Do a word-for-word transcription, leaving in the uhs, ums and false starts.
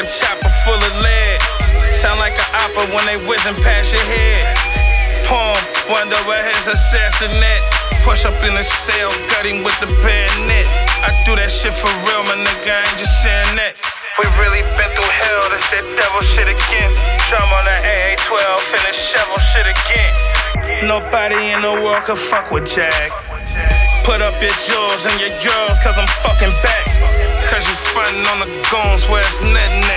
a chopper full of lead. Sound like an opera when they whizzing past your head. Palm, wonder where his assassinate. Push up in the cell, gutting with the bayonet. I do that shit for real, my nigga, I ain't just saying that. We really been through hell, that's that devil shit again. Drum on the A A twelve, finish shovel shit again. Nobody in the world could fuck with Jack. Put up your jewels and your girls, cause I'm fucking back. Cause you frontin' on the goons where it's nothing at.